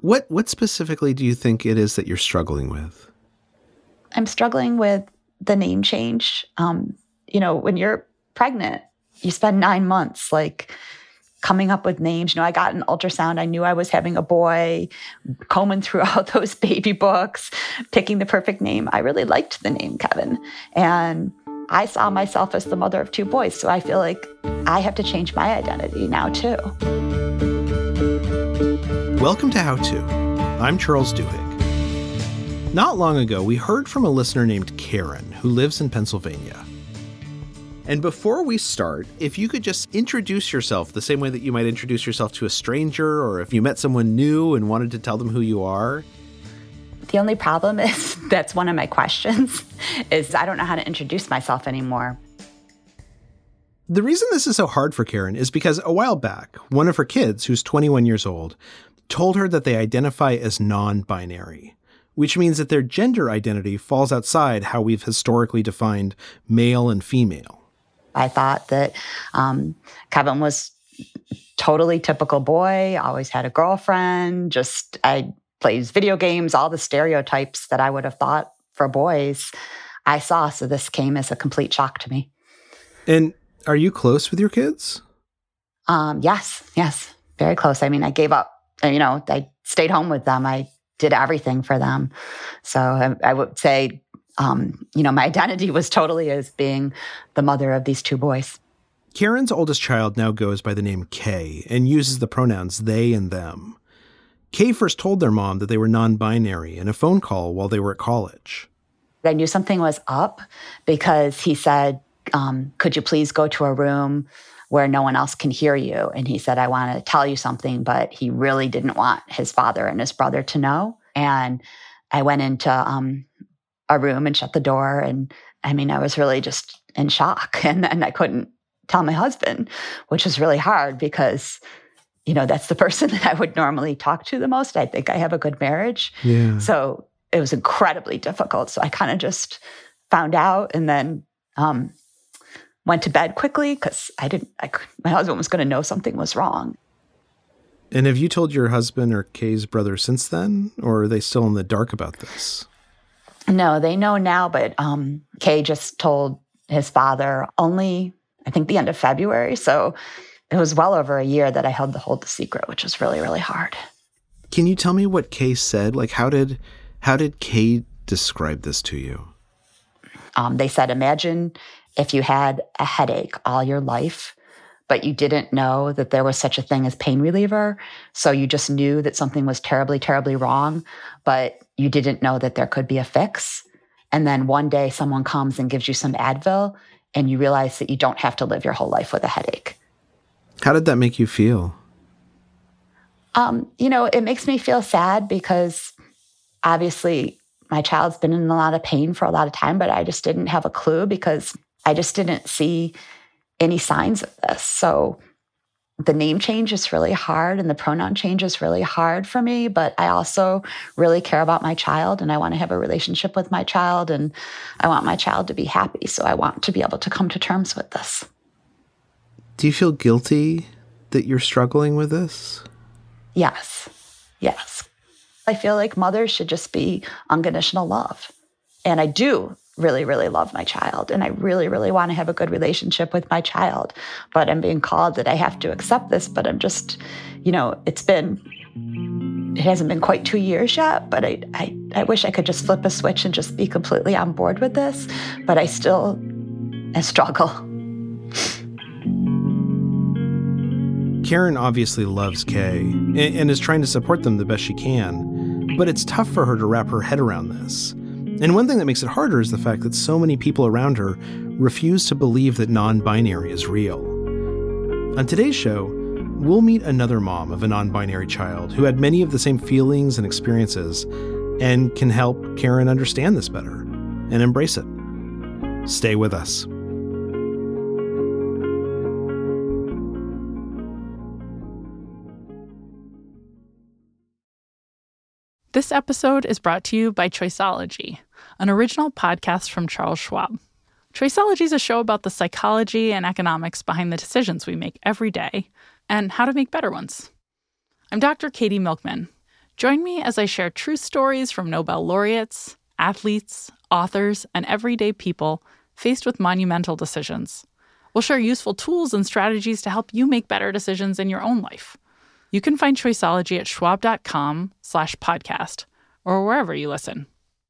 What specifically do you think it is that you're struggling with? I'm struggling with the name change. When you're pregnant, you spend 9 months coming up with names. I got an ultrasound. I knew I was having a boy, combing through all those baby books, picking the perfect name. I really liked the name Kevin. And I saw myself as the mother of 2 boys. So I feel like I have to change my identity now, too. Welcome to How To. I'm Charles Duhigg. Not long ago, we heard from a listener named Karen who lives in Pennsylvania. And before we start, if you could just introduce yourself the same way that you might introduce yourself to a stranger, or if you met someone new and wanted to tell them who you are. The only problem is that's one of my questions, is I don't know how to introduce myself anymore. The reason this is so hard for Karen is because a while back, one of her kids, who's 21 years old, told her that they identify as non-binary, which means that their gender identity falls outside how we've historically defined male and female. I thought that Kevin was totally typical boy, always had a girlfriend, I plays video games, all the stereotypes that I would have thought for boys I saw. So this came as a complete shock to me. And are you close with your kids? Yes, very close. I mean, I gave up, I stayed home with them. I did everything for them. So I would say, my identity was totally as being the mother of these 2 boys. Karen's oldest child now goes by the name Kay and uses the pronouns they and them. Kay first told their mom that they were non-binary in a phone call while they were at college. I knew something was up because he said, could you please go to a room where no one else can hear you? And he said, I want to tell you something, but he really didn't want his father and his brother to know. And I went into a room and shut the door. And I was really just in shock. And I couldn't tell my husband, which was really hard because, that's the person that I would normally talk to the most. I think I have a good marriage. Yeah. So it was incredibly difficult. So I kind of just found out and then went to bed quickly because my husband was going to know something was wrong. And have you told your husband or Kay's brother since then, or are they still in the dark about this? No, they know now, but Kay just told his father only, I think, the end of February. So it was well over a year that I held the secret, which was really, really hard. Can you tell me what Kay said? How did Kay describe this to you? They said, imagine if you had a headache all your life, but you didn't know that there was such a thing as pain reliever. So you just knew that something was terribly, terribly wrong, but you didn't know that there could be a fix. And then one day someone comes and gives you some Advil and you realize that you don't have to live your whole life with a headache. How did that make you feel? It makes me feel sad because obviously my child's been in a lot of pain for a lot of time, but I just didn't have a clue because I just didn't see any signs of this. So the name change is really hard and the pronoun change is really hard for me, but I also really care about my child and I want to have a relationship with my child and I want my child to be happy. So I want to be able to come to terms with this. Do you feel guilty that you're struggling with this? Yes. I feel like mothers should just be unconditional love. And I do really, really love my child. And I really, really want to have a good relationship with my child. But I'm being called that I have to accept this. But I'm just, it hasn't been quite 2 years yet. But I wish I could just flip a switch and just be completely on board with this. But I still struggle. Karen obviously loves Kay and is trying to support them the best she can, but it's tough for her to wrap her head around this. And one thing that makes it harder is the fact that so many people around her refuse to believe that non-binary is real. On today's show, we'll meet another mom of a non-binary child who had many of the same feelings and experiences and can help Karen understand this better and embrace it. Stay with us. This episode is brought to you by Choiceology, an original podcast from Charles Schwab. Choiceology is a show about the psychology and economics behind the decisions we make every day and how to make better ones. I'm Dr. Katie Milkman. Join me as I share true stories from Nobel laureates, athletes, authors, and everyday people faced with monumental decisions. We'll share useful tools and strategies to help you make better decisions in your own life. You can find Choiceology at schwab.com/podcast or wherever you listen.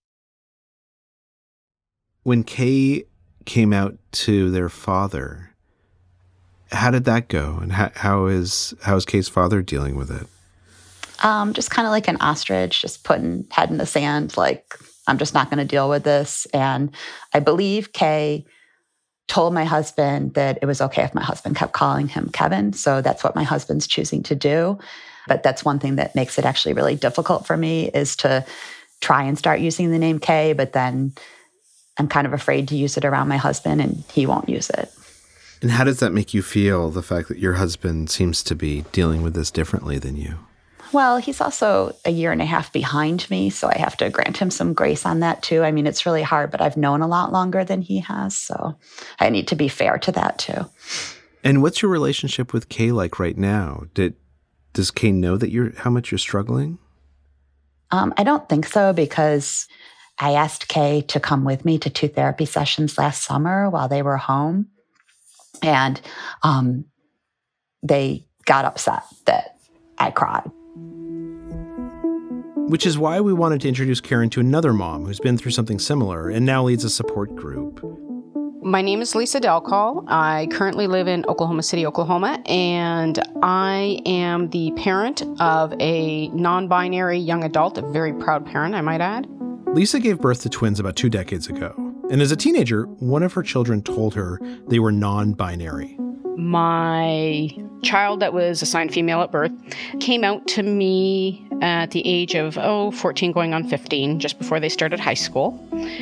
When Kay came out to their father, how did that go? And how is Kay's father dealing with it? Just kind of like an ostrich, just putting head in the sand, like, I'm just not going to deal with this. And I believe Kay told my husband that it was okay if my husband kept calling him Kevin. So that's what my husband's choosing to do. But that's one thing that makes it actually really difficult for me, is to try and start using the name Kay, but then I'm kind of afraid to use it around my husband and he won't use it. And how does that make you feel, the fact that your husband seems to be dealing with this differently than you? Well, he's also a year and a half behind me, so I have to grant him some grace on that too. I mean, it's really hard, but I've known a lot longer than he has, so I need to be fair to that too. And what's your relationship with Kay like right now? Does Kay know that how much you're struggling? I don't think so, because I asked Kay to come with me to 2 therapy sessions last summer while they were home, and they got upset that I cried. Which is why we wanted to introduce Karen to another mom who's been through something similar and now leads a support group. My name is Lisa Delcall. I currently live in Oklahoma City, Oklahoma, and I am the parent of a non-binary young adult, a very proud parent, I might add. Lisa gave birth to twins about 2 decades ago. And as a teenager, one of her children told her they were non-binary. My child that was assigned female at birth came out to me at the age of 14 going on 15, just before they started high school.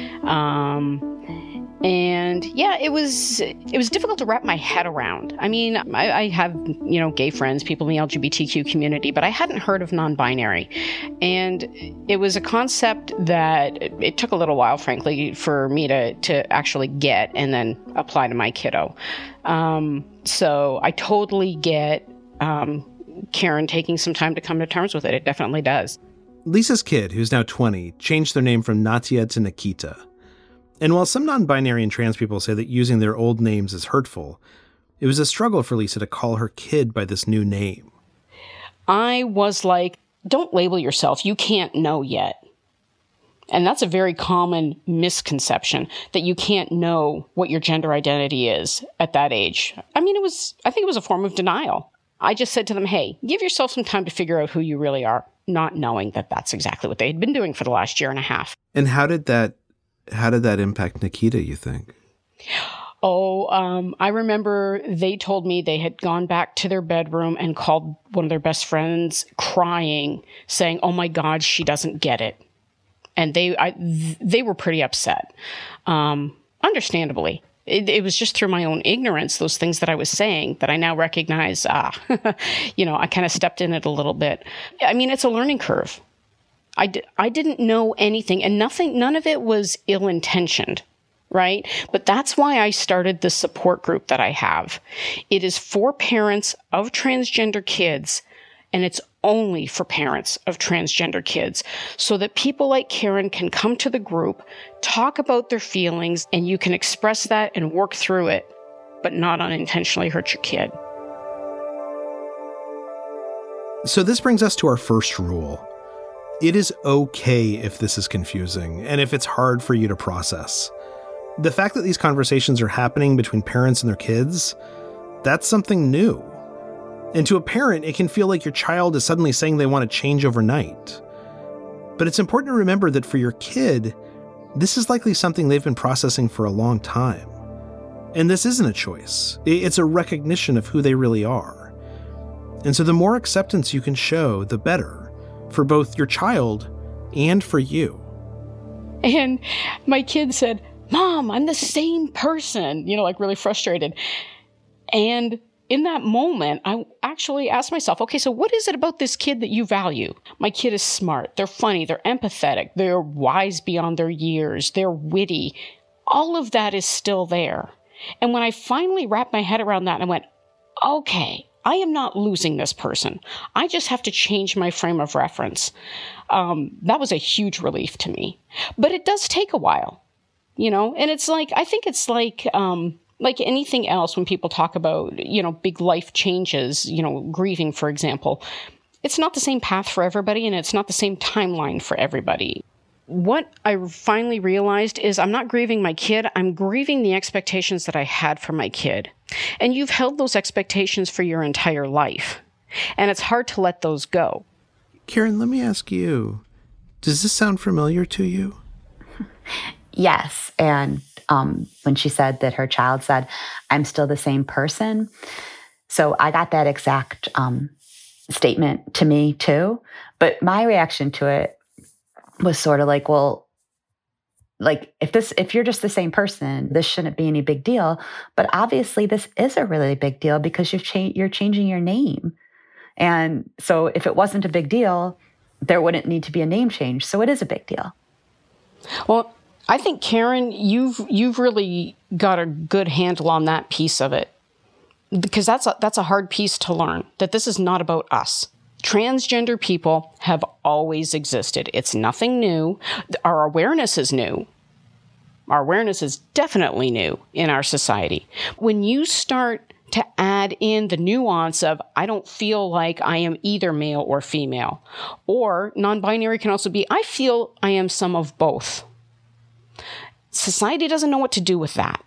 And yeah, it was difficult to wrap my head around. I mean, I have, gay friends, people in the LGBTQ community, but I hadn't heard of non-binary. And it was a concept that it took a little while, frankly, for me to actually get and then apply to my kiddo. So I totally get Karen taking some time to come to terms with it. It definitely does. Lisa's kid, who's now 20, changed their name from Natia to Nikita. And while some non-binary and trans people say that using their old names is hurtful, it was a struggle for Lisa to call her kid by this new name. I was like, don't label yourself. You can't know yet. And that's a very common misconception, that you can't know what your gender identity is at that age. I mean, I think it was a form of denial. I just said to them, hey, give yourself some time to figure out who you really are, not knowing that that's exactly what they had been doing for the last year and a half. And how did that impact Nikita, you think? I remember they told me they had gone back to their bedroom and called one of their best friends crying, saying, oh my God, she doesn't get it. And they were pretty upset, understandably. It was just through my own ignorance, those things that I was saying, that I now recognize, I kind of stepped in it a little bit. I mean, it's a learning curve. I didn't know anything, and none of it was ill-intentioned, right? But that's why I started the support group that I have. It is for parents of transgender kids, and it's only for parents of transgender kids, so that people like Karen can come to the group, talk about their feelings, and you can express that and work through it, but not unintentionally hurt your kid. So this brings us to our first rule. It is okay if this is confusing and if it's hard for you to process. The fact that these conversations are happening between parents and their kids, that's something new. And to a parent, it can feel like your child is suddenly saying they want to change overnight. But it's important to remember that for your kid, this is likely something they've been processing for a long time. And this isn't a choice. It's a recognition of who they really are. And so the more acceptance you can show, the better. For both your child and for you. And my kid said, Mom, I'm the same person, like really frustrated. And in that moment, I actually asked myself, okay, so what is it about this kid that you value? My kid is smart, they're funny, they're empathetic, they're wise beyond their years, they're witty. All of that is still there. And when I finally wrapped my head around that, I went, okay, I am not losing this person. I just have to change my frame of reference. That was a huge relief to me. But it does take a while, and it's like, I think it's like anything else when people talk about, big life changes, grieving, for example. It's not the same path for everybody, and it's not the same timeline for everybody. What I finally realized is I'm not grieving my kid. I'm grieving the expectations that I had for my kid. And you've held those expectations for your entire life. And it's hard to let those go. Karen, let me ask you, does this sound familiar to you? Yes. And when she said that her child said, I'm still the same person. So I got that exact statement to me too. But my reaction to it was sort of like, well, like if you're just the same person, this shouldn't be any big deal. But obviously this is a really big deal because you're changing your name. And so if it wasn't a big deal, there wouldn't need to be a name change. So it is a big deal. Well, I think, Karen, you've really got a good handle on that piece of it, because that's a hard piece to learn, that this is not about us. Transgender people have always existed. It's nothing new. Our awareness is new. Our awareness is definitely new in our society. When you start to add in the nuance of, I don't feel like I am either male or female, or non-binary can also be, I feel I am some of both. Society doesn't know what to do with that.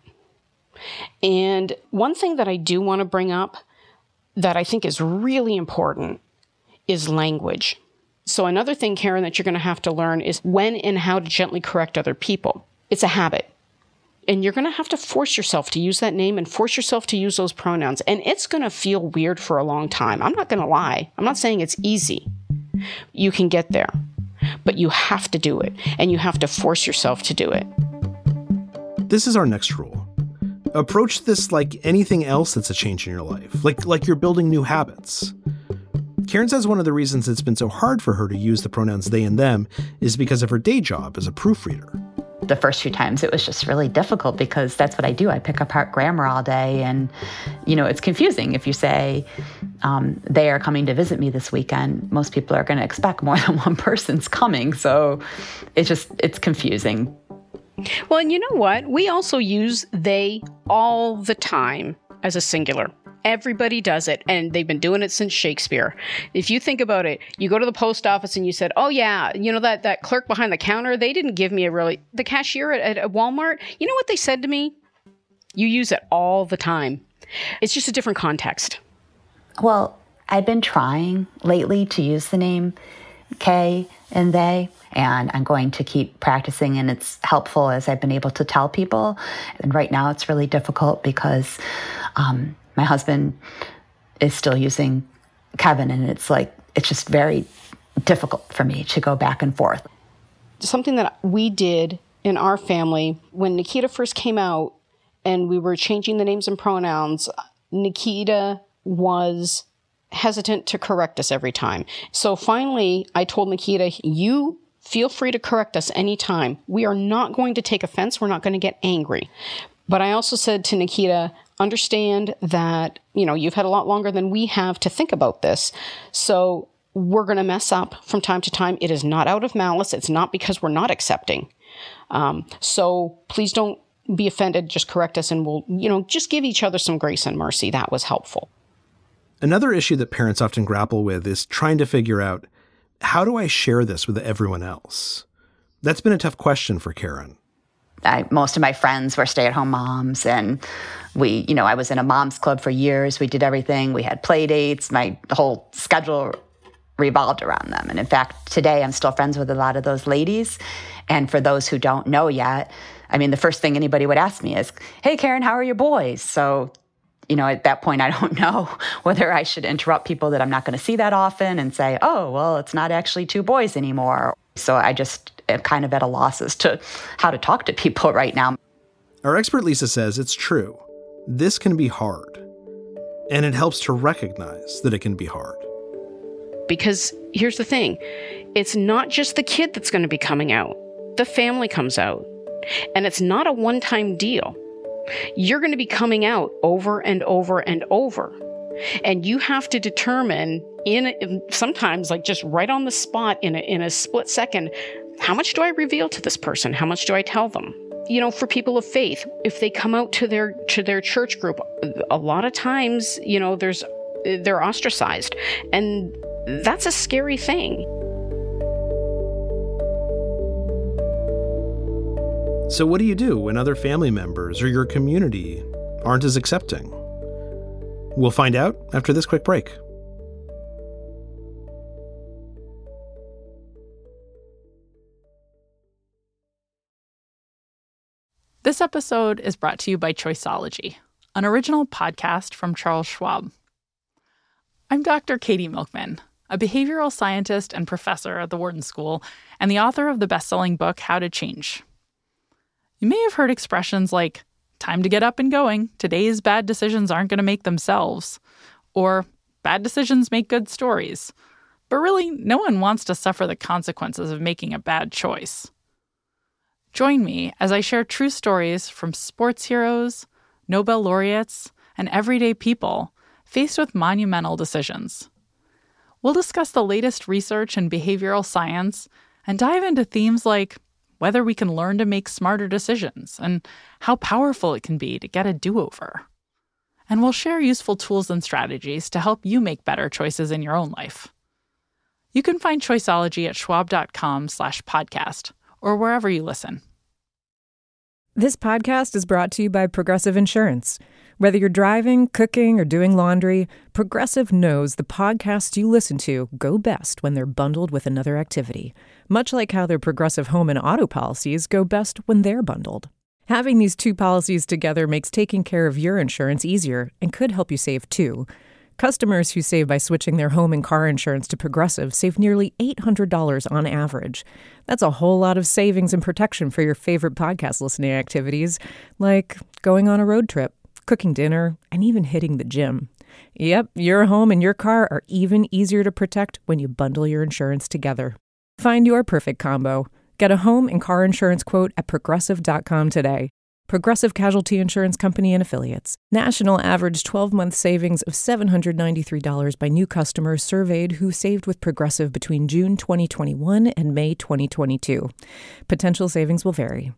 And one thing that I do want to bring up that I think is really important is language. So another thing, Karen, that you're going to have to learn is when and how to gently correct other people. It's a habit. And you're going to have to force yourself to use that name and force yourself to use those pronouns. And it's going to feel weird for a long time. I'm not going to lie. I'm not saying it's easy. You can get there. But you have to do it. And you have to force yourself to do it. This is our next rule. Approach this like anything else that's a change in your life, like you're building new habits. Karen says one of the reasons it's been so hard for her to use the pronouns they and them is because of her day job as a proofreader. The first few times it was just really difficult because that's what I do. I pick apart grammar all day, and, it's confusing. If you say they are coming to visit me this weekend, most people are going to expect more than one person's coming. So it's confusing. Well, and you know what? We also use they all the time as a singular. Everybody does it, and they've been doing it since Shakespeare. If you think about it, you go to the post office and you said, oh yeah, that clerk behind the counter, they didn't give me the cashier at Walmart, you know what they said to me? You use it all the time. It's just a different context. Well, I've been trying lately to use the name Kay and they, and I'm going to keep practicing, and it's helpful as I've been able to tell people. And right now it's really difficult because my husband is still using Kevin, and it's just very difficult for me to go back and forth. Something that we did in our family, when Nikita first came out and we were changing the names and pronouns, Nikita was hesitant to correct us every time. So finally, I told Nikita, you feel free to correct us anytime. We are not going to take offense. We're not going to get angry. But I also said to Nikita, understand that, you've had a lot longer than we have to think about this. So we're going to mess up from time to time. It is not out of malice. It's not because we're not accepting. So please don't be offended. Just correct us, and we'll, just give each other some grace and mercy. That was helpful. Another issue that parents often grapple with is trying to figure out, how do I share this with everyone else? That's been a tough question for Karen. Most of my friends were stay-at-home moms, and I was in a mom's club for years. We did everything. We had play dates. The whole schedule revolved around them. And in fact, today I'm still friends with a lot of those ladies. And for those who don't know yet, the first thing anybody would ask me is, hey, Karen, how are your boys? So, at that point, I don't know whether I should interrupt people that I'm not going to see that often and say, oh, well, it's not actually two boys anymore. So I just am kind of at a loss as to how to talk to people right now. Our expert Lisa says it's true. This can be hard. And it helps to recognize that it can be hard. Because here's the thing. It's not just the kid that's going to be coming out. The family comes out. And it's not a one-time deal. You're going to be coming out over and over and over. And you have to determine sometimes like just right on the spot in a split second, how much do I reveal to this person? How much do I tell them? You know, for people of faith, if they come out to their church group, a lot of times, you know, they're ostracized, and that's a scary thing. So what do you do when other family members or your community aren't as accepting? We'll find out after this quick break. This episode is brought to you by Choiceology, an original podcast from Charles Schwab. I'm Dr. Katie Milkman, a behavioral scientist and professor at the Wharton School, and the author of the best-selling book, How to Change. You may have heard expressions like, time to get up and going, today's bad decisions aren't going to make themselves, or bad decisions make good stories. But really, no one wants to suffer the consequences of making a bad choice. Join me as I share true stories from sports heroes, Nobel laureates, and everyday people faced with monumental decisions. We'll discuss the latest research in behavioral science and dive into themes like whether we can learn to make smarter decisions and how powerful it can be to get a do-over. And we'll share useful tools and strategies to help you make better choices in your own life. You can find Choiceology at schwab.com/podcast or wherever you listen. This podcast is brought to you by Progressive Insurance. Whether you're driving, cooking, or doing laundry, Progressive knows the podcasts you listen to go best when they're bundled with another activity, much like how their Progressive home and auto policies go best when they're bundled. Having these two policies together makes taking care of your insurance easier and could help you save too. Customers who save by switching their home and car insurance to Progressive save nearly $800 on average. That's a whole lot of savings and protection for your favorite podcast listening activities, like going on a road trip, cooking dinner, and even hitting the gym. Yep, your home and your car are even easier to protect when you bundle your insurance together. Find your perfect combo. Get a home and car insurance quote at Progressive.com today. Progressive Casualty Insurance Company and Affiliates. National average 12-month savings of $793 by new customers surveyed who saved with Progressive between June 2021 and May 2022. Potential savings will vary.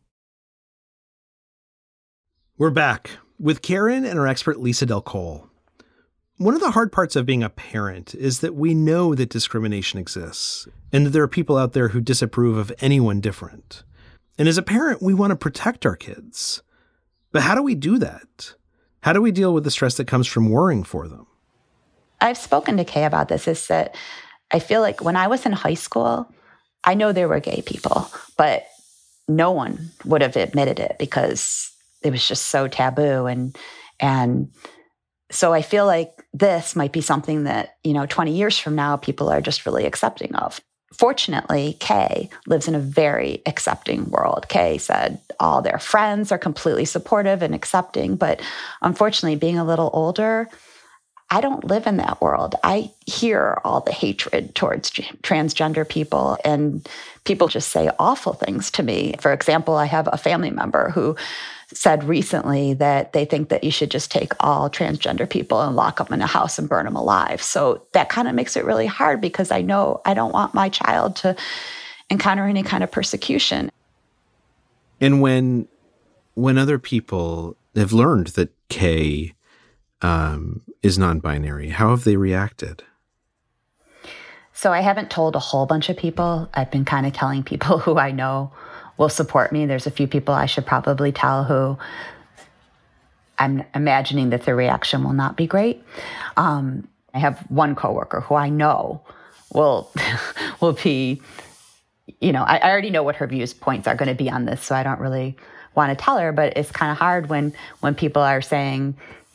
We're back with Karen and our expert Lisa Del Col. One of the hard parts of being a parent is that we know that discrimination exists and that there are people out there who disapprove of anyone different. And as a parent, we want to protect our kids. But how do we do that? How do we deal with the stress that comes from worrying for them? I've spoken to Kay about this, is that I feel like when I was in high school, I know there were gay people, but no one would have admitted it because it was just so taboo. And so I feel like this might be something that, 20 years from now, people are just really accepting of. Fortunately, Kay lives in a very accepting world. Kay said all their friends are completely supportive and accepting, but unfortunately, being a little older, I don't live in that world. I hear all the hatred towards transgender people, and people just say awful things to me. For example, I have a family member who said recently that they think that you should just take all transgender people and lock them in a house and burn them alive. So that kind of makes it really hard because I know I don't want my child to encounter any kind of persecution. And when other people have learned that Kay is non-binary, how have they reacted? So I haven't told a whole bunch of people. I've been kind of telling people who I know will support me. There's a few people I should probably tell who I'm imagining that their reaction will not be great. I have one coworker who I know will be, I already know what her viewpoints are going to be on this, so I don't really want to tell her, but it's kind of hard when people are saying,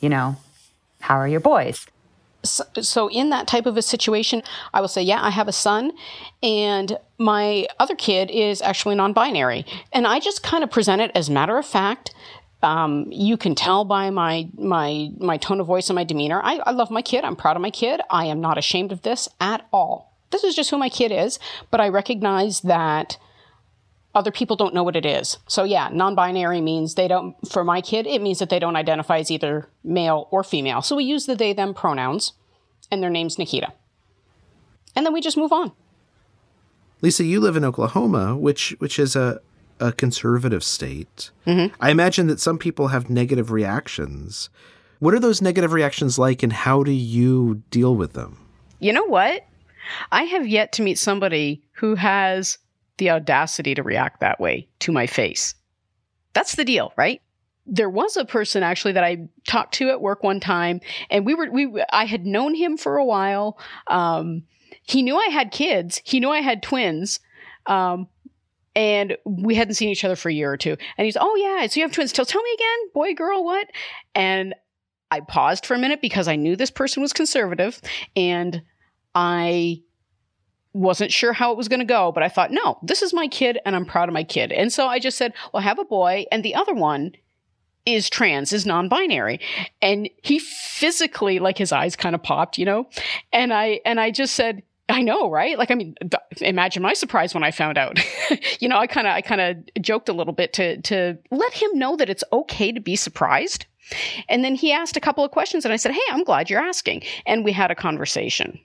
how are your boys? So in that type of a situation, I will say, yeah, I have a son, and my other kid is actually non-binary. And I just kind of present it as matter of fact. You can tell by my tone of voice and my demeanor. I love my kid. I'm proud of my kid. I am not ashamed of this at all. This is just who my kid is. But I recognize that other people don't know what it is. So yeah, non-binary means for my kid, it means that they don't identify as either male or female. So we use the they, them pronouns, and their name's Nikita. And then we just move on. Lisa, you live in Oklahoma, which is a conservative state. Mm-hmm. I imagine that some people have negative reactions. What are those negative reactions like, and how do you deal with them? You know what? I have yet to meet somebody who has the audacity to react that way to my face. That's the deal, right? There was a person actually that I talked to at work one time, and I had known him for a while. He knew I had kids. He knew I had twins. And we hadn't seen each other for a year or two. And he's, oh yeah, so you have twins. Tell me again, boy, girl, what? And I paused for a minute because I knew this person was conservative, and I wasn't sure how it was going to go, but I thought, no, this is my kid and I'm proud of my kid. And so I just said, well, I have a boy, and the other one is trans, is non-binary. And he physically, like, his eyes kind of popped, and I just said, I know, right? Like, I mean, imagine my surprise when I found out. I kind of joked a little bit to let him know that it's okay to be surprised. And then he asked a couple of questions, and I said, hey, I'm glad you're asking. And we had a conversation.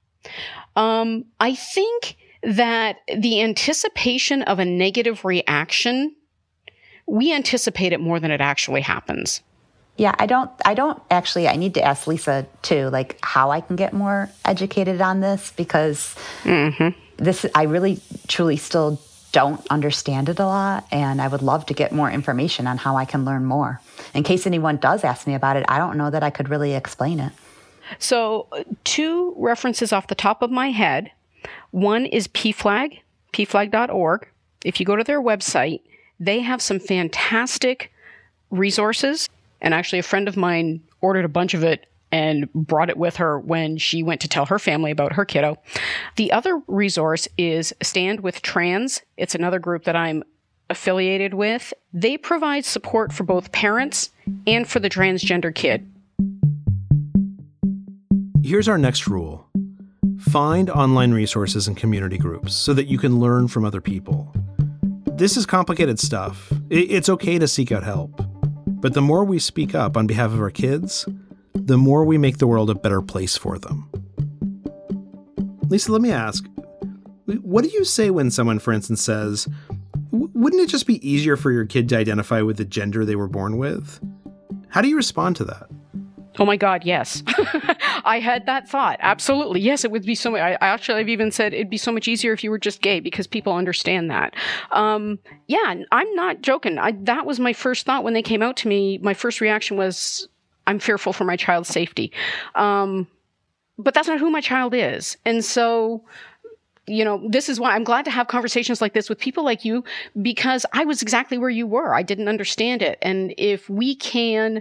I think that the anticipation of a negative reaction, we anticipate it more than it actually happens. Yeah, I don't actually, I need to ask Lisa too, like, how I can get more educated on this, because I really truly still don't understand it a lot, and I would love to get more information on how I can learn more. In case anyone does ask me about it, I don't know that I could really explain it. So 2 references off the top of my head. One is PFLAG, pflag.org. If you go to their website, they have some fantastic resources. And actually, a friend of mine ordered a bunch of it and brought it with her when she went to tell her family about her kiddo. The other resource is Stand with Trans. It's another group that I'm affiliated with. They provide support for both parents and for the transgender kid. Here's our next rule. Find online resources and community groups so that you can learn from other people. This is complicated stuff. It's okay to seek out help. But the more we speak up on behalf of our kids, the more we make the world a better place for them. Lisa, let me ask, what do you say when someone, for instance, says, wouldn't it just be easier for your kid to identify with the gender they were born with? How do you respond to that? Oh my God, yes. I had that thought. Absolutely. Yes, it would be so much. I've even said it'd be so much easier if you were just gay, because people understand that. Yeah, I'm not joking. That was my first thought when they came out to me. My first reaction was, I'm fearful for my child's safety. But that's not who my child is. And so, this is why I'm glad to have conversations like this with people like you, because I was exactly where you were. I didn't understand it. And if we can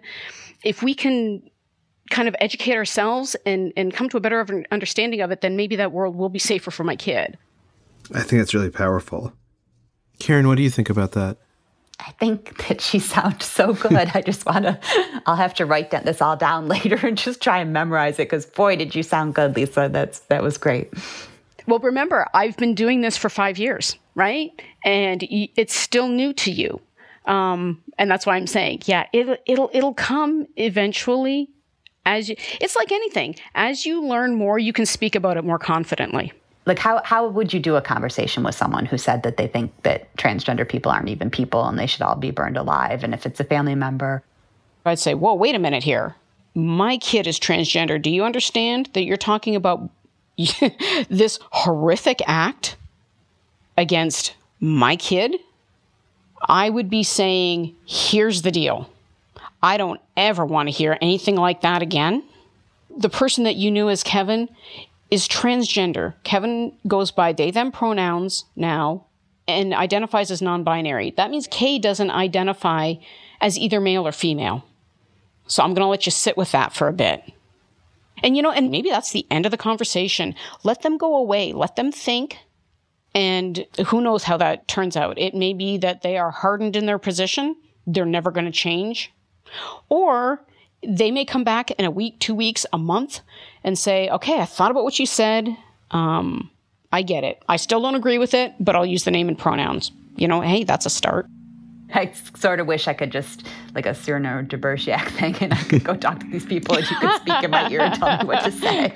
kind of educate ourselves and come to a better understanding of it, then maybe that world will be safer for my kid. I think that's really powerful. Karen, what do you think about that? I think that she sounds so good. I'll have to write this all down later and just try and memorize it, because boy, did you sound good, Lisa. That was great. Well, remember, I've been doing this for 5 years, right? And it's still new to you. And that's why I'm saying, yeah, it'll come eventually. It's like anything. As you learn more, you can speak about it more confidently. Like, how would you do a conversation with someone who said that they think that transgender people aren't even people and they should all be burned alive? And if it's a family member, I'd say, whoa, wait a minute here. My kid is transgender. Do you understand that you're talking about this horrific act against my kid? I would be saying, here's the deal. I don't ever want to hear anything like that again. The person that you knew as Kevin is transgender. Kevin goes by they, them pronouns now and identifies as non-binary. That means Kay doesn't identify as either male or female. So I'm going to let you sit with that for a bit. And, and maybe that's the end of the conversation. Let them go away. Let them think. And who knows how that turns out. It may be that they are hardened in their position. They're never going to change. Or they may come back in a week, 2 weeks, a month and say, okay, I thought about what you said. I get it. I still don't agree with it, but I'll use the name and pronouns. hey, that's a start. I sort of wish I could just, like a Cyrano de Bergerac thing, and I could go talk to these people and you could speak in my ear and tell me what to say.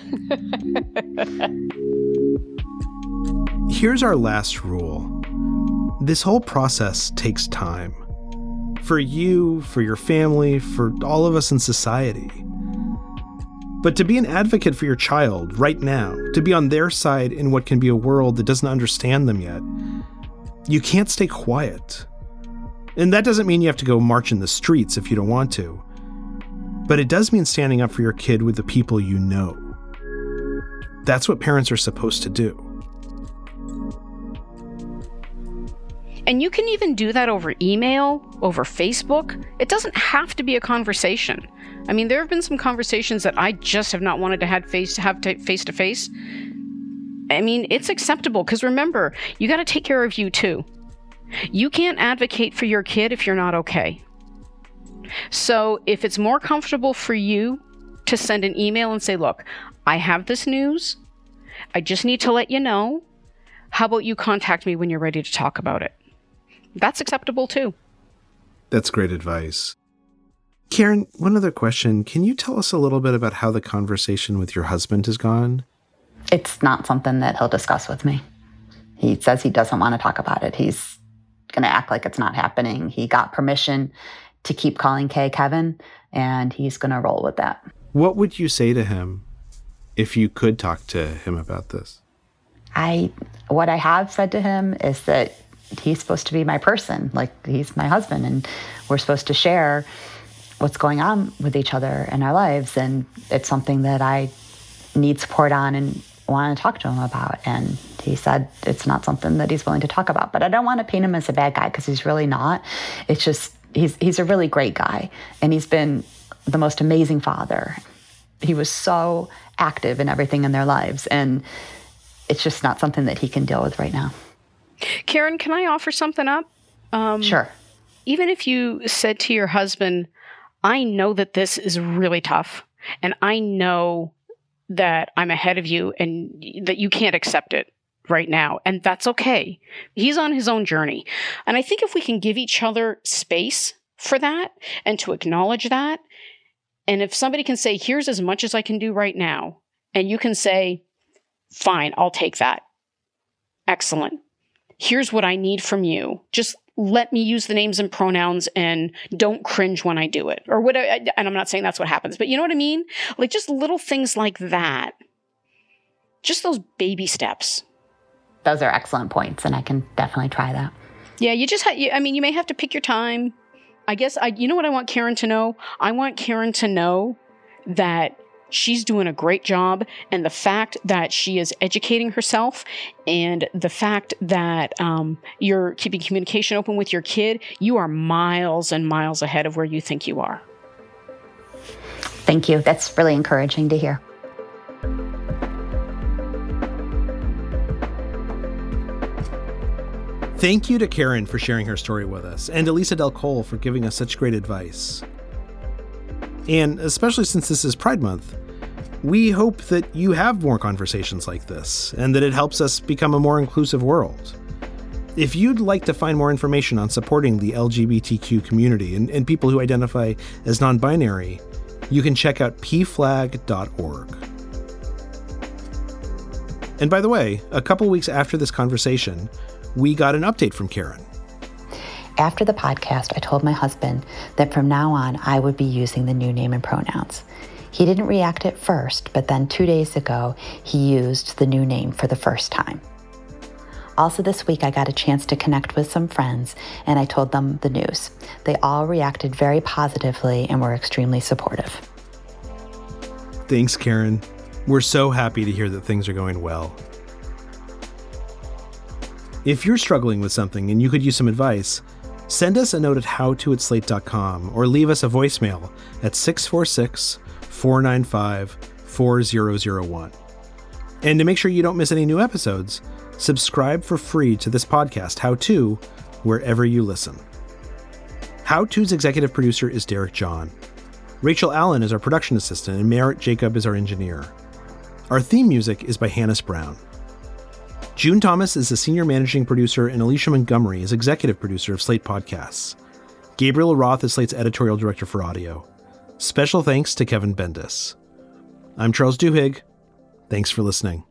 Here's our last rule. This whole process takes time. For you, for your family, for all of us in society. But to be an advocate for your child right now, to be on their side in what can be a world that doesn't understand them yet, you can't stay quiet. And that doesn't mean you have to go march in the streets if you don't want to. But it does mean standing up for your kid with the people you know. That's what parents are supposed to do. And you can even do that over email, over Facebook. It doesn't have to be a conversation. I mean, there have been some conversations that I just have not wanted to have face to face. I mean, it's acceptable because remember, you got to take care of you too. You can't advocate for your kid if you're not okay. So if it's more comfortable for you to send an email and say, look, I have this news. I just need to let you know. How about you contact me when you're ready to talk about it? That's acceptable too. That's great advice. Karen, one other question. Can you tell us a little bit about how the conversation with your husband has gone? It's not something that he'll discuss with me. He says he doesn't want to talk about it. He's going to act like it's not happening. He got permission to keep calling Kay Kevin, and he's going to roll with that. What would you say to him if you could talk to him about this? What I have said to him is that he's supposed to be my person, like he's my husband, and we're supposed to share what's going on with each other in our lives. And it's something that I need support on and want to talk to him about. And he said it's not something that he's willing to talk about. But I don't want to paint him as a bad guy because he's really not. It's just he's a really great guy, and he's been the most amazing father. He was so active in everything in their lives, and it's just not something that he can deal with right now. Karen, can I offer something up? Sure. Even if you said to your husband, I know that this is really tough, and I know that I'm ahead of you and that you can't accept it right now, and that's okay. He's on his own journey. And I think if we can give each other space for that and to acknowledge that, and if somebody can say, here's as much as I can do right now, and you can say, fine, I'll take that. Excellent. Here's what I need from you. Just let me use the names and pronouns and don't cringe when I do it. Or whatever. And I'm not saying that's what happens, but you know what I mean? Like just little things like that. Just those baby steps. Those are excellent points, and I can definitely try that. Yeah, you may have to pick your time. I guess, you know what I want Karen to know? I want Karen to know that she's doing a great job, and the fact that she is educating herself and the fact that you're keeping communication open with your kid, you are miles and miles ahead of where you think you are. Thank you. That's really encouraging to hear. Thank you to Karen for sharing her story with us, and to Lisa Del Cole for giving us such great advice. And especially since this is Pride Month, we hope that you have more conversations like this, and that it helps us become a more inclusive world. If you'd like to find more information on supporting the LGBTQ community and people who identify as non-binary, you can check out pflag.org. And by the way, a couple weeks after this conversation, we got an update from Karen. After the podcast, I told my husband that from now on, I would be using the new name and pronouns. He didn't react at first, but then 2 days ago, he used the new name for the first time. Also this week, I got a chance to connect with some friends, and I told them the news. They all reacted very positively and were extremely supportive. Thanks, Karen. We're so happy to hear that things are going well. If you're struggling with something and you could use some advice, send us a note at howto@slate.com or leave us a voicemail at 646-495-4001. And to make sure you don't miss any new episodes, subscribe for free to this podcast, How To, wherever you listen. How To's executive producer is Derek John. Rachel Allen is our production assistant, and Merritt Jacob is our engineer. Our theme music is by Hannes Brown. June Thomas is the senior managing producer, and Alicia Montgomery is executive producer of Slate Podcasts. Gabriel Roth is Slate's editorial director for audio. Special thanks to Kevin Bendis. I'm Charles Duhigg. Thanks for listening.